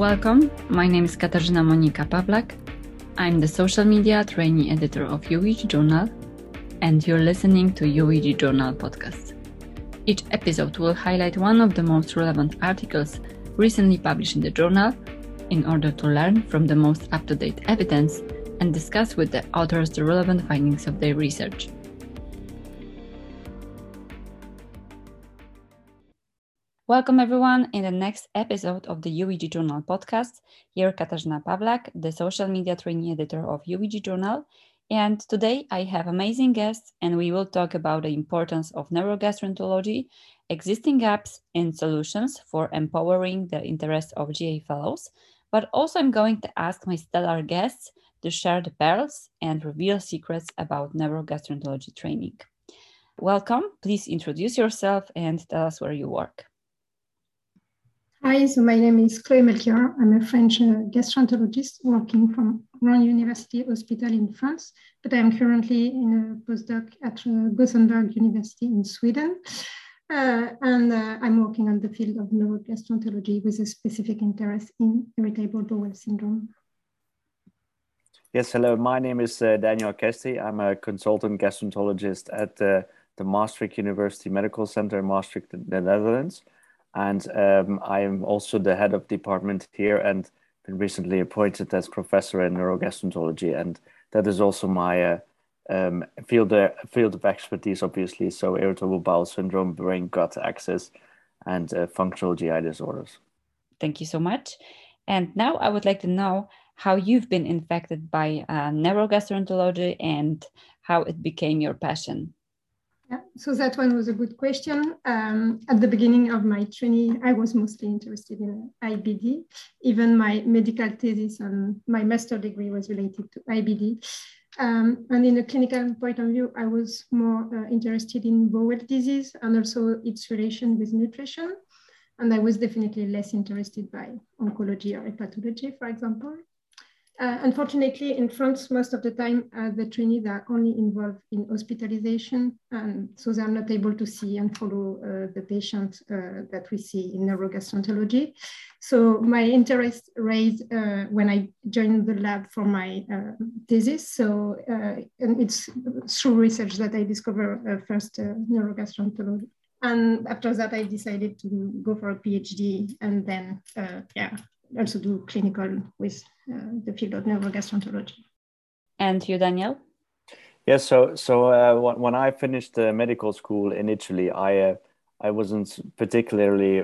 Welcome, my name is Katarzyna Monika Pawlak. I'm the social media trainee editor of UEG Journal, and you're listening to UEG Journal podcast. Each episode will highlight one of the most relevant articles recently published in the journal in order to learn from the most up-to-date evidence and discuss with the authors the relevant findings of their research. Welcome everyone in the next episode of the UEG Journal podcast. Here Katarzyna Pawlak, the social media trainee editor of UEG Journal. And today I have amazing guests and we will talk about the importance of neurogastroenterology, existing gaps and solutions for empowering the interests of GA fellows. But also I'm going to ask my stellar guests to share the pearls and reveal secrets about neurogastroenterology training. Welcome, please introduce yourself and tell us where you work. Hi, so my name is Chloé Melchior. I'm a French gastroenterologist working from Rouen University Hospital in France, but I'm currently in a postdoc at Gothenburg University in Sweden. And I'm working on the field of neurogastroenterology with a specific interest in irritable bowel syndrome. Yes, hello. My name is Daniel Kesti. I'm a consultant gastroenterologist at the Maastricht University Medical Center in Maastricht, the Netherlands. And I'm also the head of department here and been recently appointed as professor in neurogastroenterology. And that is also my field of expertise, obviously. So irritable bowel syndrome, brain-gut axis, and functional GI disorders. Thank you so much. And now I would like to know how you've been infected by neurogastroenterology and how it became your passion. Yeah, so that one was a good question. At the beginning of my training, I was mostly interested in IBD. Even my medical thesis and my master degree was related to IBD. And in a clinical point of view, I was more interested in bowel disease and also its relation with nutrition. And I was definitely less interested by oncology or hepatology, for example. Unfortunately, in France, most of the time, the trainees are only involved in hospitalization, and so they are not able to see and follow the patients that we see in neurogastroenterology. So my interest raised when I joined the lab for my thesis. So and it's through research that I discovered first neurogastroenterology. And after that, I decided to go for a PhD and then, also do clinical with the field of neurogastroenterology. And you, Daniel? Yes, so when I finished medical school in Italy, I wasn't particularly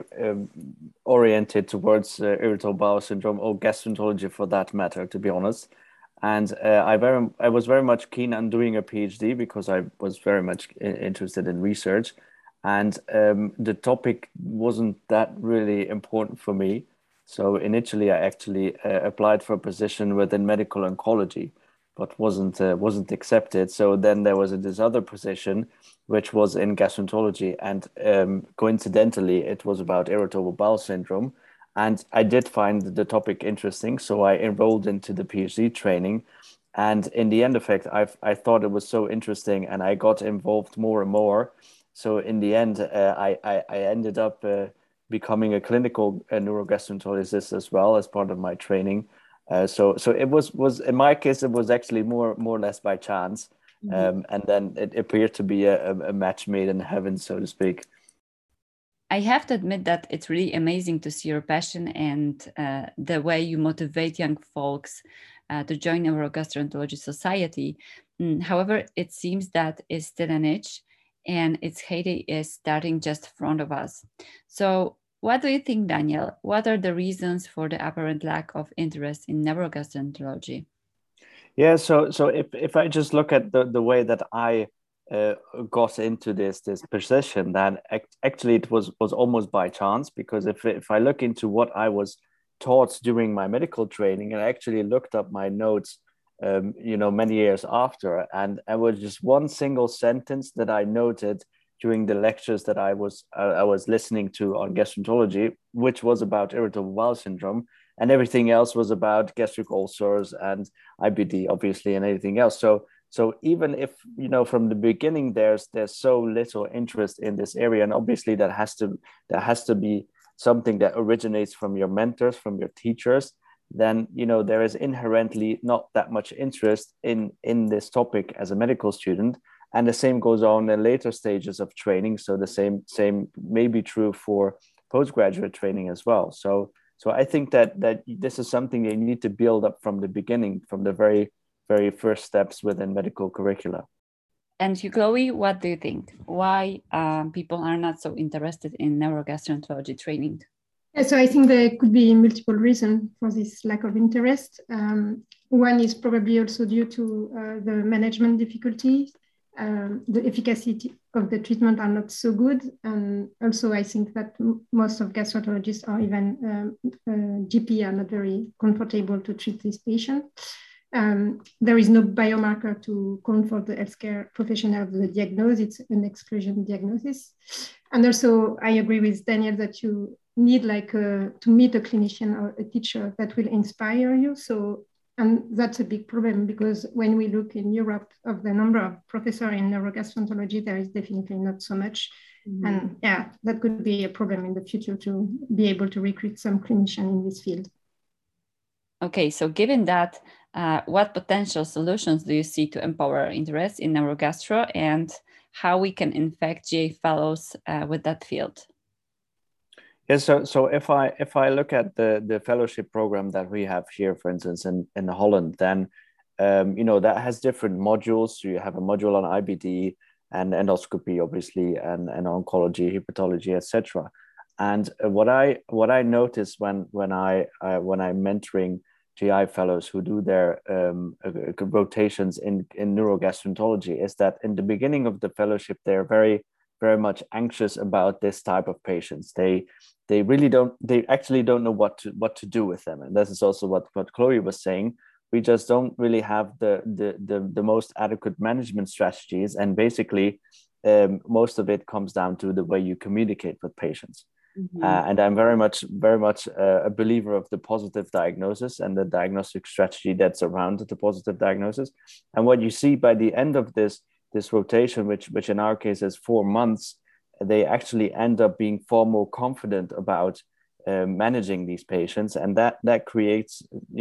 oriented towards irritable bowel syndrome or gastroenterology for that matter, to be honest. And I was very much keen on doing a PhD because I was very much interested in research. And the topic wasn't that really important for me. So initially, I actually applied for a position within medical oncology, but wasn't accepted. So then there was this other position, which was in gastroenterology, and coincidentally, it was about irritable bowel syndrome. And I did find the topic interesting, so I enrolled into the PhD training. And in the end effect, I thought it was so interesting, and I got involved more and more. So in the end, I ended up becoming a clinical neurogastroenterologist as well as part of my training. So it was in my case, it was actually more or less by chance. Mm-hmm. And then it appeared to be a match made in heaven, so to speak. I have to admit that it's really amazing to see your passion and the way you motivate young folks to join Neurogastroenterology Society. However, it seems that it's still a niche and its heyday is starting just in front of us. So what do you think, Daniel? What are the reasons for the apparent lack of interest in neurogastroenterology? Yeah, so if I just look at the way that I got into this position, then actually it was almost by chance, because if I look into what I was taught during my medical training, and I actually looked up my notes many years after, and it was just one single sentence that I noted during the lectures that I was listening to on gastroenterology, which was about irritable bowel syndrome, and everything else was about gastric ulcers and IBD, obviously, and everything else. So even if from the beginning there's so little interest in this area, and obviously that has to be something that originates from your mentors, from your teachers, then there is inherently not that much interest in this topic as a medical student. And the same goes on in later stages of training. So the same may be true for postgraduate training as well. So I think that this is something you need to build up from the beginning, from the very, very first steps within medical curricula. And you, Chloe, what do you think? Why people are not so interested in neurogastroenterology training? So I think there could be multiple reasons for this lack of interest. One is probably also due to the management difficulties. The efficacy of the treatment are not so good. And also I think that most of gastroenterologists or even GP are not very comfortable to treat this patient. There is no biomarker to comfort the healthcare professional of the diagnosis. It's an exclusion diagnosis. And also I agree with Daniel that you need to meet a clinician or a teacher that will inspire you. And that's a big problem, because when we look in Europe of the number of professors in neurogastroenterology, there is definitely not so much. Mm-hmm. And yeah, that could be a problem in the future to be able to recruit some clinician in this field. Okay, so given that, what potential solutions do you see to empower interest in neurogastro, and how we can infect GA fellows with that field? Yeah, so if I look at the fellowship program that we have here, for instance, in Holland, then that has different modules. So you have a module on IBD and endoscopy, obviously, and oncology, hepatology, etc. And what I notice when I'm mentoring GI fellows who do their rotations in neurogastroenterology is that in the beginning of the fellowship, they're very, very much anxious about this type of patients. They actually don't know what to do with them. And this is also what Chloe was saying. We just don't really have the most adequate management strategies. And basically, most of it comes down to the way you communicate with patients. Mm-hmm. And I'm very much a believer of the positive diagnosis and the diagnostic strategy that's around the positive diagnosis. And what you see by the end of this rotation, which in our case is 4 months, they actually end up being far more confident about managing these patients, and that creates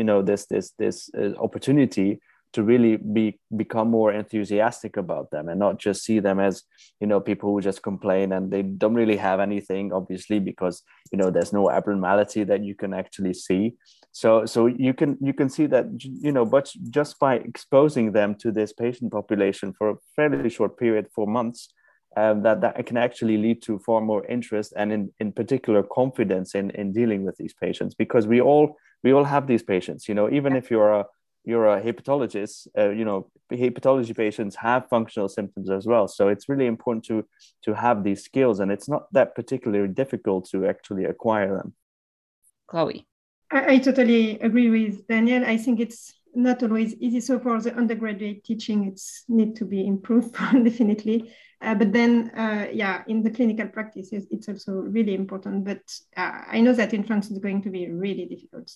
this opportunity to really become more enthusiastic about them and not just see them as people who just complain and they don't really have anything, obviously, because there's no abnormality that you can actually see. So you can see that but just by exposing them to this patient population for a fairly short period, 4 months, that can actually lead to far more interest and in particular confidence in dealing with these patients, because we all have these patients. Even if you're a hepatologist, hepatology patients have functional symptoms as well. So it's really important to have these skills, and it's not that particularly difficult to actually acquire them. Chloe. I totally agree with Daniel. I think it's not always easy. So for the undergraduate teaching, it's need to be improved definitely. But then, in the clinical practices, it's also really important. But I know that in France, it's going to be really difficult.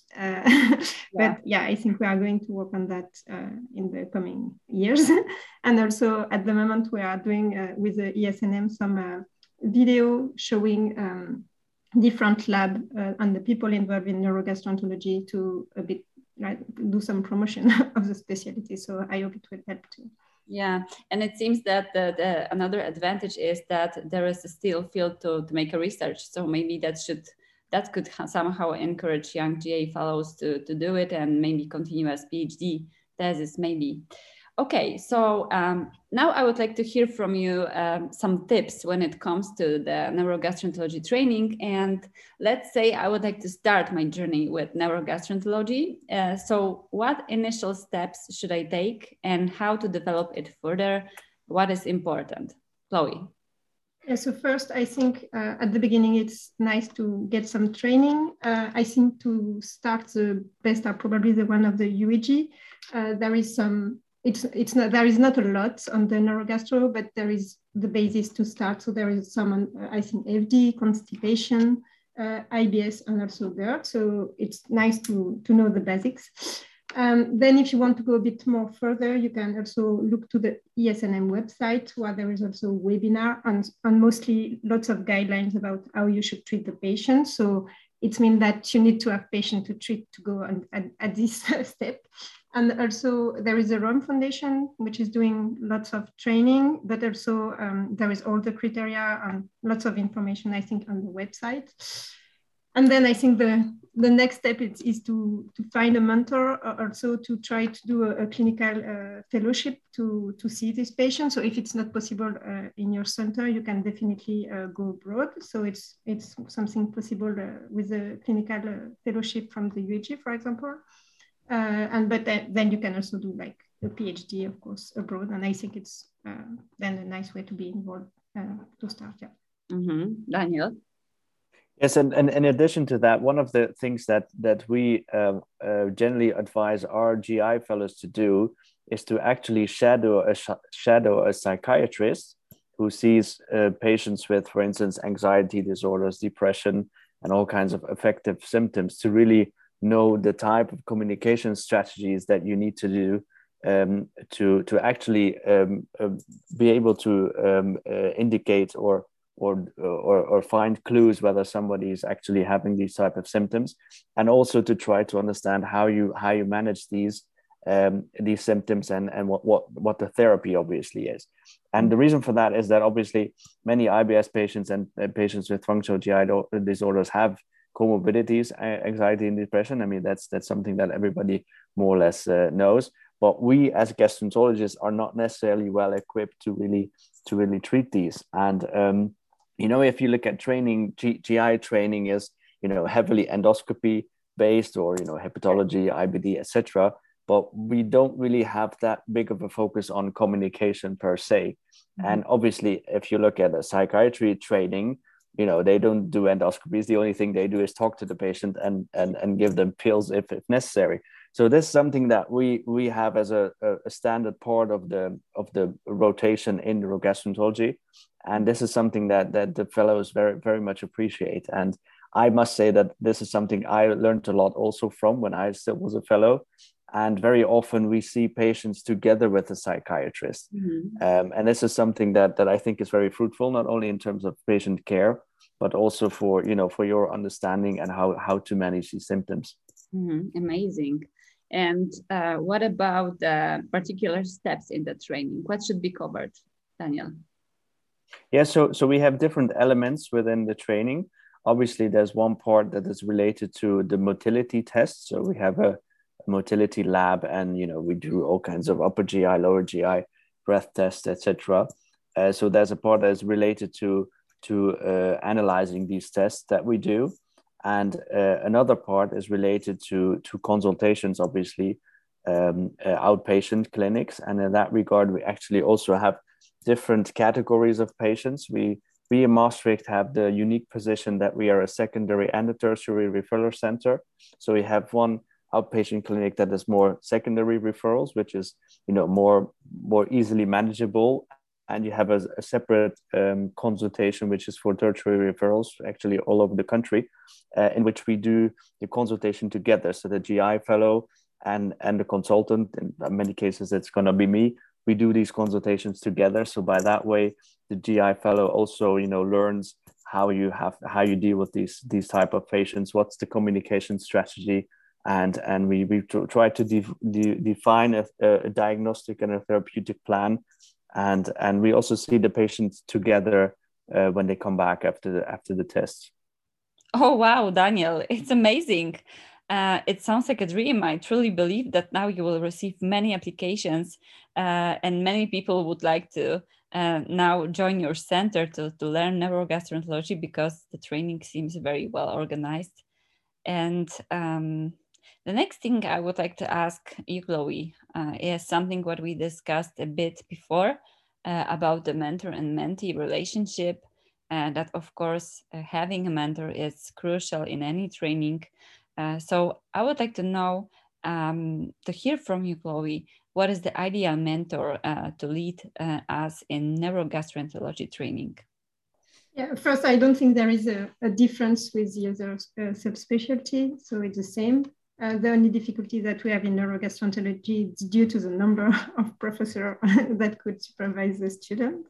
But I think we are going to work on that in the coming years. And also at the moment, we are doing with the ESNM some video showing different lab and the people involved in neurogastroenterology to a bit do some promotion of the specialty. So I hope it will help too. Yeah, and it seems that another advantage is that there is still field to make a research. So maybe that could somehow encourage young GA fellows to do it and maybe continue as PhD thesis maybe. Okay, so now I would like to hear from you some tips when it comes to the neurogastroenterology training. And let's say I would like to start my journey with neurogastroenterology. So what initial steps should I take and how to develop it further? What is important? Chloe. Yeah, so first, I think at the beginning, it's nice to get some training. I think to start, the best are probably the one of the UEG. There is some... there is not a lot on the neurogastro, but there is the basis to start. So there is some, I think, FD, constipation, IBS, and also GERD. So it's nice to know the basics. Then if you want to go a bit more further, you can also look to the ESNM website, where there is also a webinar and mostly lots of guidelines about how you should treat the patient. So it means that you need to have patient to treat to go on at this step. And also there is a Rome Foundation, which is doing lots of training, but also there is all the criteria and lots of information, I think, on the website. And then I think the next step is to find a mentor, or also to try to do a clinical fellowship to see this patient. So if it's not possible in your center, you can definitely go abroad. So it's something possible with a clinical fellowship from the UEG, for example. But then you can also do like a PhD, of course, abroad. And I think it's then a nice way to be involved to start. Yeah. Mm-hmm. Daniel? Yes, and in addition to that, one of the things that we generally advise our GI fellows to do is to actually shadow a psychiatrist who sees patients with, for instance, anxiety disorders, depression, and all kinds of affective symptoms, to really know the type of communication strategies that you need to do to actually be able to indicate or find clues whether somebody is actually having these type of symptoms, and also to try to understand how you manage these symptoms and what the therapy obviously is. And the reason for that is that obviously many IBS patients and patients with functional GI disorders have comorbidities, anxiety and depression. I mean, that's something that everybody more or less knows. But we as gastroenterologists are not necessarily well equipped to really treat these. And if you look at training, GI training is, heavily endoscopy based, or, hepatology, IBD, etc. But we don't really have that big of a focus on communication per se. Mm-hmm. And obviously, if you look at a psychiatry training, they don't do endoscopies. The only thing they do is talk to the patient and give them pills if necessary. So this is something that we have as a standard part of the rotation in neurogastroenterology, and this is something that the fellows very, very much appreciate. And I must say that this is something I learned a lot also from when I still was a fellow. And very often we see patients together with a psychiatrist, and this is something that I think is very fruitful, not only in terms of patient care, but also for your understanding and how to manage these symptoms. Mm-hmm. Amazing. And what about particular steps in the training? What should be covered, Daniel? Yeah, so we have different elements within the training. Obviously, there's one part that is related to the motility tests. So we have a motility lab, and we do all kinds of upper GI, lower GI, breath tests, etc. So there's a part that is related to analyzing these tests that we do. And another part is related to consultations, obviously, outpatient clinics. And in that regard, we actually also have different categories of patients. We in Maastricht have the unique position that we are a secondary and a tertiary referral center. So we have one outpatient clinic that is more secondary referrals, which is more easily manageable. And you have a separate consultation, which is for tertiary referrals, actually all over the country, in which we do the consultation together. So the GI fellow and the consultant, in many cases, it's going to be me. We do these consultations together. So by that way, the GI fellow also, learns how you deal with these type of patients. What's the communication strategy? And we try to define a diagnostic and a therapeutic plan. And we also see the patients together when they come back after the test. Oh, wow, Daniel, it's amazing. It sounds like a dream. I truly believe that now you will receive many applications and many people would like to now join your center to learn neurogastroenterology, because the training seems very well organized. And the next thing I would like to ask you, Chloe, is something what we discussed a bit before about the mentor and mentee relationship. That, of course, having a mentor is crucial in any training. So I would like to know, to hear from you, Chloe, what is the ideal mentor to lead us in neurogastroenterology training? Yeah, first, I don't think there is a difference with the other subspecialty, so it's the same. The only difficulty that we have in neurogastroenterology is due to the number of professors that could supervise the student.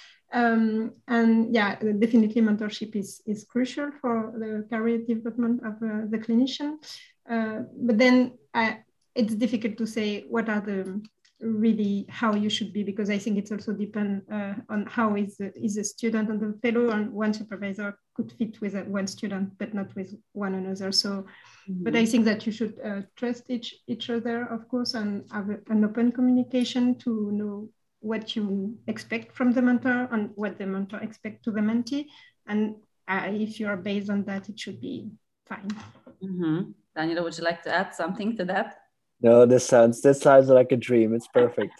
And yeah, definitely mentorship is crucial for the career development of the clinician. But then it's difficult to say what are the really how you should be, because I think it's also depend on how is a student and the fellow, and one supervisor could fit with one student but not with one another. So but I think that you should trust each other, of course, and have an open communication to know what you expect from the mentor and what the mentor expects to the mentee, and if you are based on that, it should be fine. Daniela, would you like to add something to that? No, this sounds like a dream. It's perfect.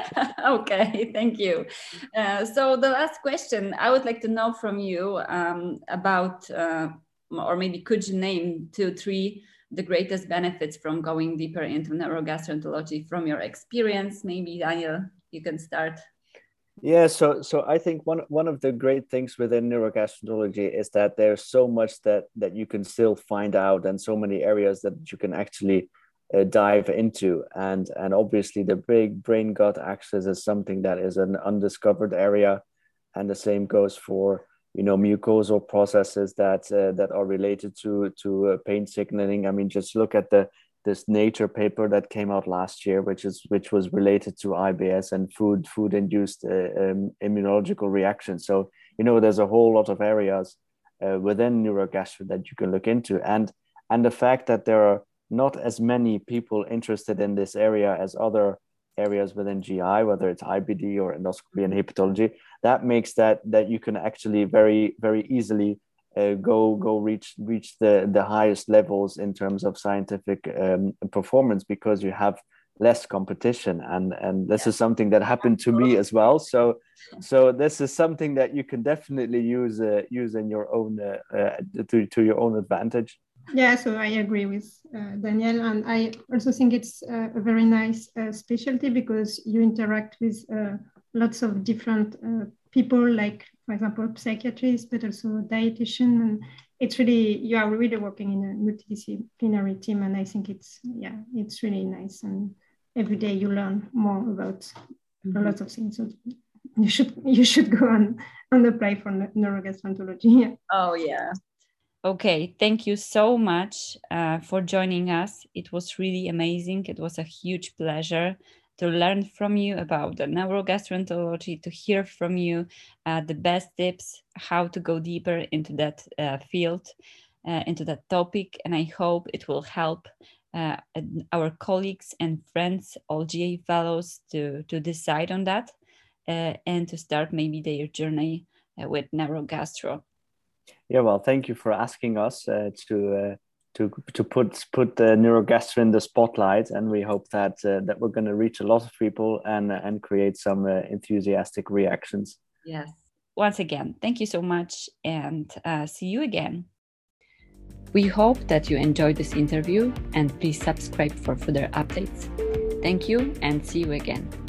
Okay, thank you. So the last question I would like to know from you about, or maybe could you name 2-3 the greatest benefits from going deeper into neurogastroenterology from your experience? Maybe Daniel, you can start. Yeah, so I think one of the great things within neurogastroenterology is that there's so much that you can still find out, and so many areas that you can actually dive into, and obviously the big brain gut axis is something that is an undiscovered area, and the same goes for mucosal processes that are related to pain signaling. I mean, just look at this Nature paper that came out last year, which was related to IBS and food induced immunological reactions. So there's a whole lot of areas within neurogastro that you can look into, and the fact that there are not as many people interested in this area as other areas within GI, whether it's IBD or endoscopy and hepatology, that makes that you can actually very, very easily go reach the highest levels in terms of scientific performance, because you have less competition, and this is something that happened to me as well. So this is something that you can definitely use in your own to your own advantage. Yeah, so I agree with Daniel, and I also think it's a very nice specialty, because you interact with lots of different people, like, for example, psychiatrists, but also dietitian, and you are really working in a multidisciplinary team, and I think it's really nice, and every day you learn more about a lot of things. So you should go and apply for neurogastroenterology. Yeah. Oh yeah. Okay, thank you so much for joining us. It was really amazing. It was a huge pleasure to learn from you about the neurogastroenterology, to hear from you the best tips, how to go deeper into that field, into that topic. And I hope it will help our colleagues and friends, all GA fellows, to decide on that and to start maybe their journey with neurogastro. Yeah, well, thank you for asking us to put the neurogastro in the spotlight, and we hope that we're going to reach a lot of people and create some enthusiastic reactions. Yes. Once again, thank you so much, and see you again. We hope that you enjoyed this interview, and please subscribe for further updates. Thank you, and see you again.